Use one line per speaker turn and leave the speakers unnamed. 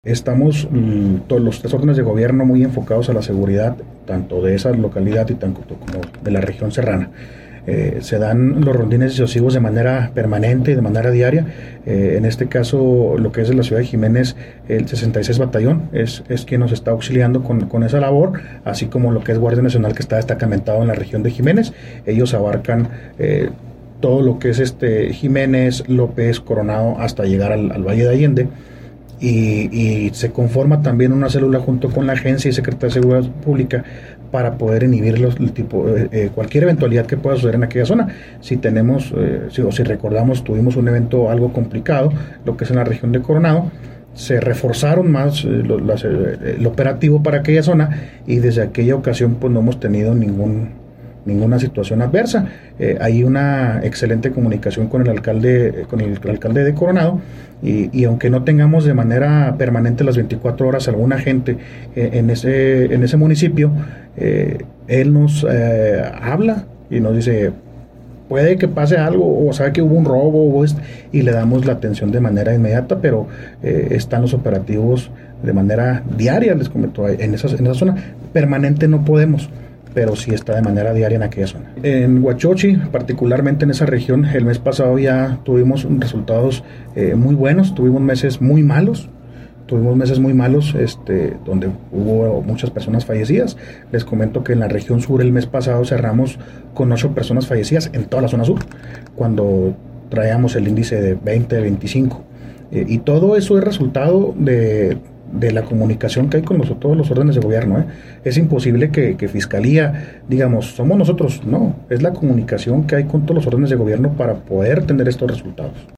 Estamos todos los tres órdenes de gobierno muy enfocados a la seguridad, tanto de esa localidad y tanto como de la región serrana. Se dan los rondines disuasivos de manera permanente y de manera diaria. En este caso, lo que es de la ciudad de Jiménez, el 66 Batallón es quien nos está auxiliando con esa labor, así como lo que es Guardia Nacional, que está destacamentado en la región de Jiménez. Ellos abarcan todo lo que es Jiménez, López, Coronado, hasta llegar al Valle de Allende. Y se conforma también una célula junto con la Agencia y Secretaría de Seguridad Pública para poder inhibir cualquier eventualidad que pueda suceder en aquella zona. Si tenemos, si recordamos, tuvimos un evento algo complicado, lo que es en la región de Coronado, se reforzaron más el operativo para aquella zona, y desde aquella ocasión pues no hemos tenido ninguna situación adversa. Hay una excelente comunicación con el alcalde de Coronado, y aunque no tengamos de manera permanente las 24 horas algún agente en ese municipio, él nos habla y nos dice: puede que pase algo, o sabe que hubo un robo, y le damos la atención de manera inmediata, pero están los operativos de manera diaria, les comento, en esa zona. Permanente no podemos, pero sí está de manera diaria en aquella zona. En Huachochi, particularmente en esa región, el mes pasado ya tuvimos resultados muy buenos. Tuvimos meses muy malos, donde hubo muchas personas fallecidas. Les comento que en la región sur el mes pasado cerramos con 8 personas fallecidas en toda la zona sur, cuando traíamos el índice de 20, 25. Y todo eso es resultado de la comunicación que hay con todos los órdenes de gobierno. Es imposible que Fiscalía, digamos, somos nosotros. No, es la comunicación que hay con todos los órdenes de gobierno para poder tener estos resultados.